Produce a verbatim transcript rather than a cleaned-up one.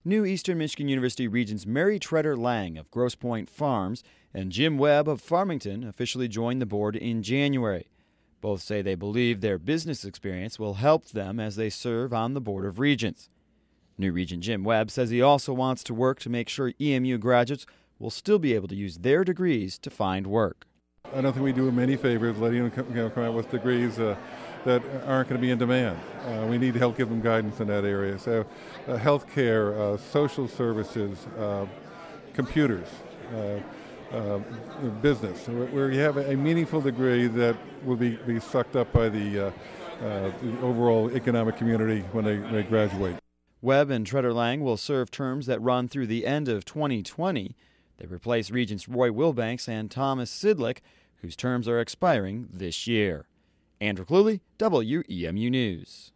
New Eastern Michigan University Regents Mary Treader Lang of Grosse Pointe Farms and Jim Webb of Farmington officially joined the board in January. Both say they believe their business experience will help them as they serve on the Board of Regents. New Regent Jim Webb says he also wants to work to make sure E M U graduates will still be able to use their degrees to find work. I don't think we do them any favors letting them come, you know, come out with degrees uh, that aren't going to be in demand. Uh, we need to help give them guidance in that area. So uh, healthcare, uh, social services, uh, computers, uh, uh, business, where you have a meaningful degree that will be, be sucked up by the, uh, uh, the overall economic community when they, when they graduate. Webb and Treader Lang will serve terms that run through the end of twenty twenty. They replace Regents Roy Wilbanks and Thomas Sidlick, whose terms are expiring this year. Andrew Cluley, W E M U News.